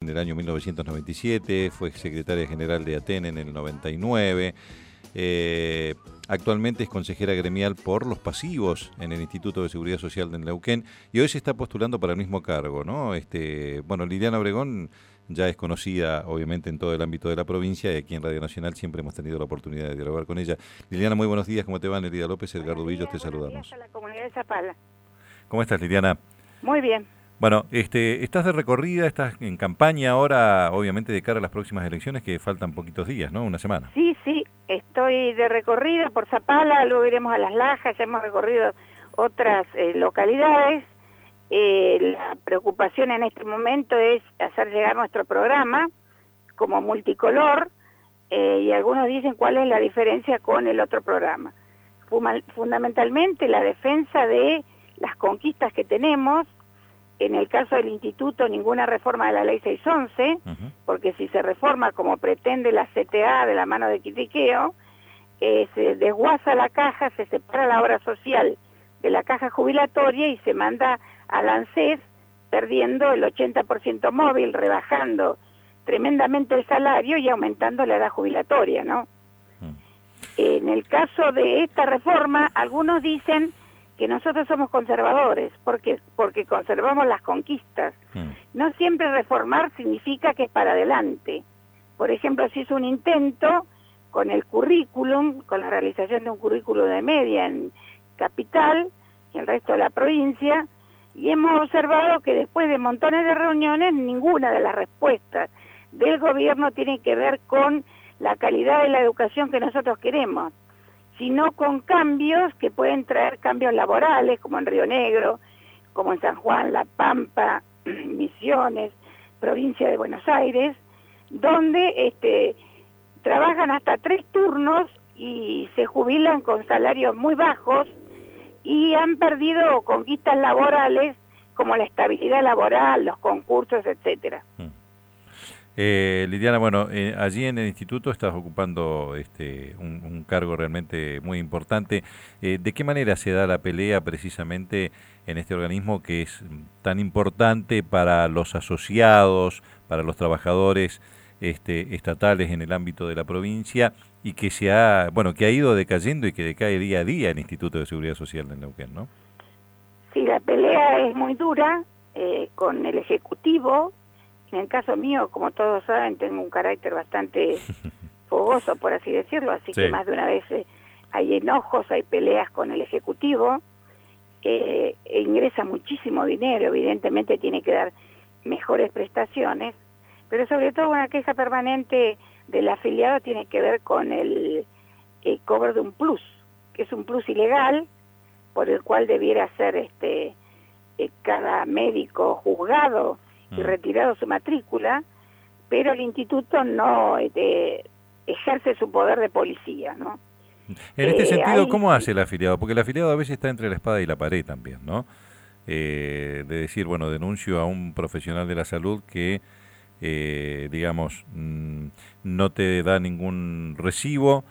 el año 1997, fue secretaria general de Aten en el 99. Actualmente es consejera gremial por los pasivos en el Instituto de Seguridad Social de Neuquén y hoy se está postulando para el mismo cargo, ¿no? Bueno, Liliana Obregón ya es conocida, obviamente, en todo el ámbito de la provincia y aquí en Radio Nacional siempre hemos tenido la oportunidad de dialogar con ella. Liliana, muy buenos días, ¿cómo te va? Nerida López, Edgardo Villos, te saludamos. Buenos días a la comunidad de Zapala. ¿Cómo estás, Liliana? Muy bien. Bueno, estás de recorrida, estás en campaña ahora, obviamente de cara a las próximas elecciones que faltan poquitos días, ¿no? Una semana. Sí, estoy de recorrida por Zapala, luego iremos a Las Lajas, ya hemos recorrido otras localidades. La preocupación en este momento es hacer llegar nuestro programa como multicolor y algunos dicen cuál es la diferencia con el otro programa. Fundamentalmente la defensa de las conquistas que tenemos. En el caso del instituto, ninguna reforma de la ley 611, porque si se reforma como pretende la CTA de la mano de Quitiqueo, se desguaza la caja, se separa la obra social de la caja jubilatoria y se manda al ANSES perdiendo el 80% móvil, rebajando tremendamente el salario y aumentando la edad jubilatoria, ¿no? En el caso de esta reforma, algunos dicen que nosotros somos conservadores, porque conservamos las conquistas. No siempre reformar significa que es para adelante. Por ejemplo, se hizo un intento con el currículum, con la realización de un currículum de media en Capital y el resto de la provincia, y hemos observado que después de montones de reuniones, ninguna de las respuestas del gobierno tiene que ver con la calidad de la educación que nosotros queremos, sino con cambios que pueden traer cambios laborales, como en Río Negro, como en San Juan, La Pampa, Misiones, provincia de Buenos Aires, donde trabajan hasta 3 turnos y se jubilan con salarios muy bajos y han perdido conquistas laborales como la estabilidad laboral, los concursos, etcétera. Liliana, bueno, allí en el instituto estás ocupando un cargo realmente muy importante. ¿De qué manera se da la pelea precisamente en este organismo que es tan importante para los asociados, para los trabajadores estatales en el ámbito de la provincia y que que ha ido decayendo y que decae día a día el Instituto de Seguridad Social de Neuquén, ¿no? Sí, la pelea es muy dura con el Ejecutivo. En el caso mío, como todos saben, tengo un carácter bastante fogoso, por así decirlo, así que más de una vez hay enojos, hay peleas con el Ejecutivo, ingresa muchísimo dinero, evidentemente tiene que dar mejores prestaciones, pero sobre todo una queja permanente del afiliado tiene que ver con el cobro de un plus, que es un plus ilegal, por el cual debiera ser cada médico juzgado y retirado su matrícula, pero el instituto no ejerce su poder de policía, ¿no? En este sentido, ¿cómo hace el afiliado? Porque el afiliado a veces está entre la espada y la pared también, ¿no? De decir, bueno, denuncio a un profesional de la salud que, digamos, no te da ningún recibo.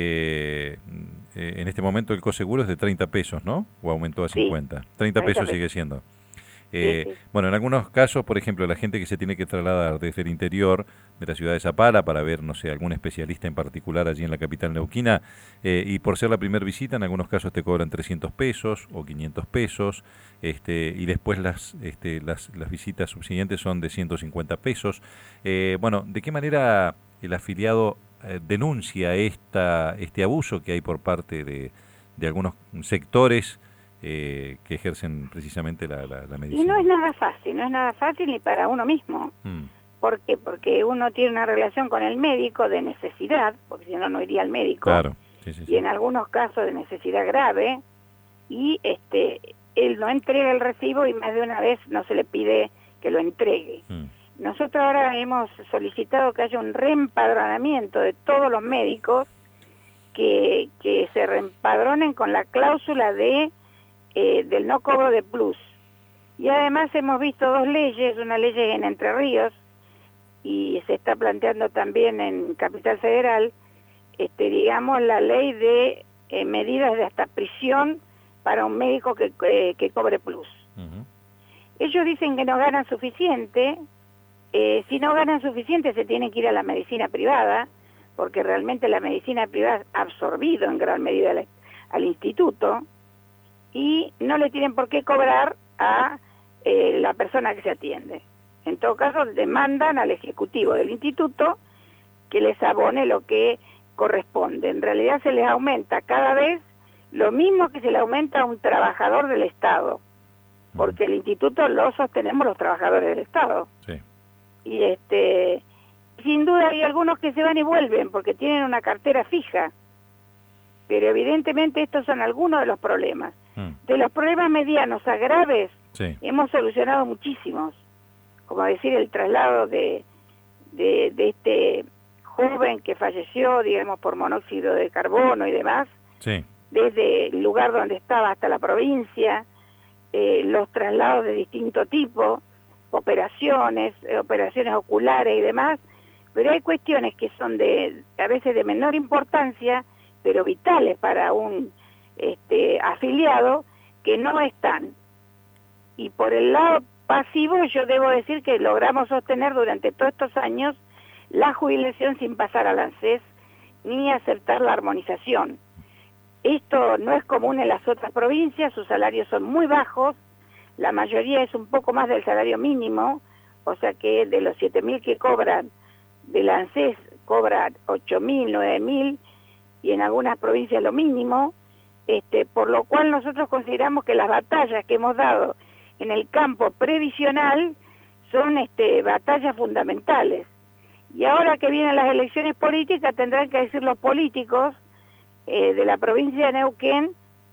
En este momento el coseguro es de 30 pesos, ¿no? ¿O aumentó a 50? 30 pesos sigue siendo. Bueno, en algunos casos, por ejemplo, la gente que se tiene que trasladar desde el interior de la ciudad de Zapala para ver, no sé, algún especialista en particular allí en la capital neuquina, y por ser la primera visita, en algunos casos te cobran 300 pesos o 500 pesos, y después las visitas subsiguientes son de 150 pesos. Bueno, ¿de qué manera el afiliado denuncia este abuso que hay por parte de algunos sectores que ejercen precisamente la medicina? Y no es nada fácil ni para uno mismo. ¿Por qué? Porque uno tiene una relación con el médico de necesidad, porque si no, no iría al médico. Claro. Y en algunos casos de necesidad grave, y él no entrega el recibo y más de una vez no se le pide que lo entregue. Nosotros ahora hemos solicitado que haya un reempadronamiento de todos los médicos que se reempadronen con la cláusula del no cobro de plus. Y además hemos visto 2 leyes, una ley en Entre Ríos y se está planteando también en Capital Federal, digamos, la ley de medidas de hasta prisión para un médico que cobre plus. Ellos dicen que no ganan suficiente, Si no ganan suficiente, se tienen que ir a la medicina privada, porque realmente la medicina privada ha absorbido en gran medida al instituto, y no le tienen por qué cobrar a la persona que se atiende. En todo caso, demandan al ejecutivo del instituto que les abone lo que corresponde. En realidad se les aumenta cada vez lo mismo que se le aumenta a un trabajador del Estado, porque el instituto lo sostenemos los trabajadores del Estado. Sí. Y sin duda hay algunos que se van y vuelven porque tienen una cartera fija, pero evidentemente estos son algunos de los problemas. De los problemas medianos a graves, sí, hemos solucionado muchísimos, como decir el traslado de este joven que falleció, digamos, por monóxido de carbono y demás, sí, desde el lugar donde estaba hasta la provincia, los traslados de distinto tipo, operaciones oculares y demás, pero hay cuestiones que son a veces de menor importancia, pero vitales para un afiliado, que no están. Y por el lado pasivo, yo debo decir que logramos sostener durante todos estos años la jubilación sin pasar al ANSES ni aceptar la armonización. Esto no es común en las otras provincias, sus salarios son muy bajos, la mayoría es un poco más del salario mínimo, o sea que de los 7.000 que cobran del ANSES cobran 8.000, 9.000 y en algunas provincias lo mínimo, por lo cual nosotros consideramos que las batallas que hemos dado en el campo previsional son batallas fundamentales. Y ahora que vienen las elecciones políticas tendrán que decir los políticos de la provincia de Neuquén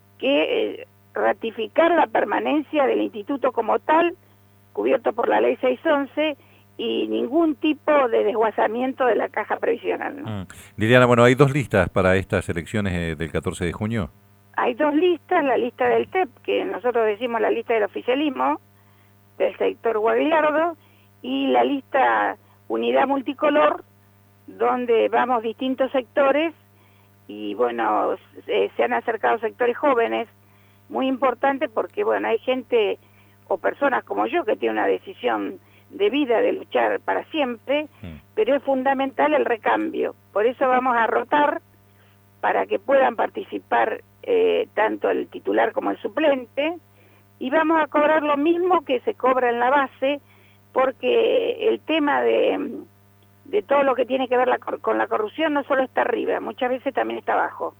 que ratificar la permanencia del instituto como tal, cubierto por la ley 611, y ningún tipo de desguazamiento de la caja previsional, ¿no? Liliana, bueno, hay 2 listas para estas elecciones del 14 de junio. Hay 2 listas, la lista del TEP, que nosotros decimos la lista del oficialismo, del sector Guagliardo, y la lista Unidad Multicolor, donde vamos distintos sectores, y bueno, se han acercado sectores jóvenes, muy importantes, porque bueno, hay gente o personas como yo que tienen una decisión de vida de luchar para siempre, pero es fundamental el recambio. Por eso vamos a rotar para que puedan participar tanto el titular como el suplente, y vamos a cobrar lo mismo que se cobra en la base, porque el tema de todo lo que tiene que ver con la corrupción no solo está arriba, muchas veces también está abajo.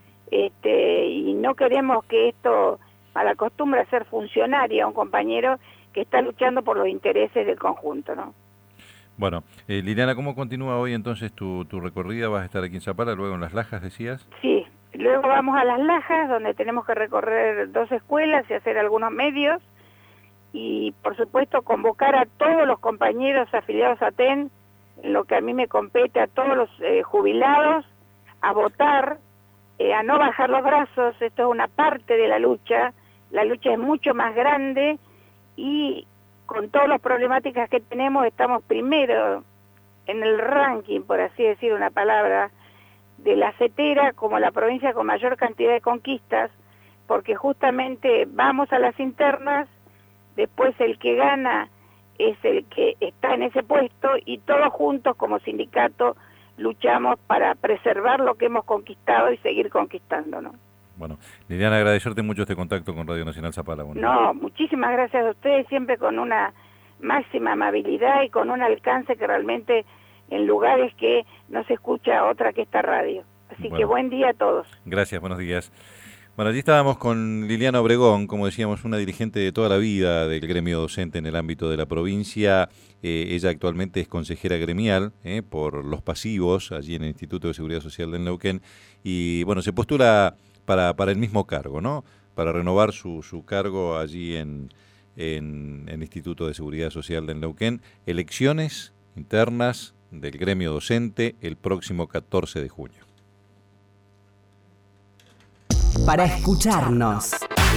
Y no queremos que esto malacostumbre a ser funcionaria a un compañero que está luchando por los intereses del conjunto, ¿no? Bueno, Liliana, ¿cómo continúa hoy entonces tu recorrida? ¿Vas a estar aquí en Zapala, luego en Las Lajas, decías? Sí, luego vamos a Las Lajas, donde tenemos que recorrer 2 escuelas y hacer algunos medios, y por supuesto convocar a todos los compañeros afiliados a TEN, en lo que a mí me compete, a todos los jubilados, a votar, a no bajar los brazos. Esto es una parte de la lucha es mucho más grande, y con todas las problemáticas que tenemos, estamos primero en el ranking, por así decir una palabra, de la CETERA como la provincia con mayor cantidad de conquistas, porque justamente vamos a las internas, después el que gana es el que está en ese puesto, y todos juntos como sindicato luchamos para preservar lo que hemos conquistado y seguir conquistando, ¿no? Bueno, Liliana, agradecerte mucho este contacto con Radio Nacional Zapala. Bueno. No, muchísimas gracias a ustedes, siempre con una máxima amabilidad y con un alcance que realmente en lugares que no se escucha otra que esta radio. Así que buen día a todos. Gracias, buenos días. Bueno, allí estábamos con Liliana Obregón, como decíamos, una dirigente de toda la vida del gremio docente en el ámbito de la provincia. Ella actualmente es consejera gremial por los pasivos allí en el Instituto de Seguridad Social del Neuquén, y bueno, se postula para el mismo cargo, ¿no? Para renovar su cargo allí en el Instituto de Seguridad Social del Neuquén. Elecciones internas del gremio docente el próximo 14 de junio. Para escucharnos.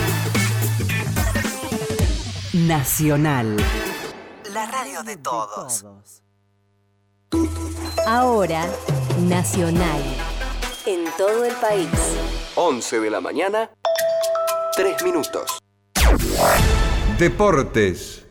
Nacional. La radio de todos. Ahora, Nacional. En todo el país. 11 de la mañana, 3 minutos. Deportes.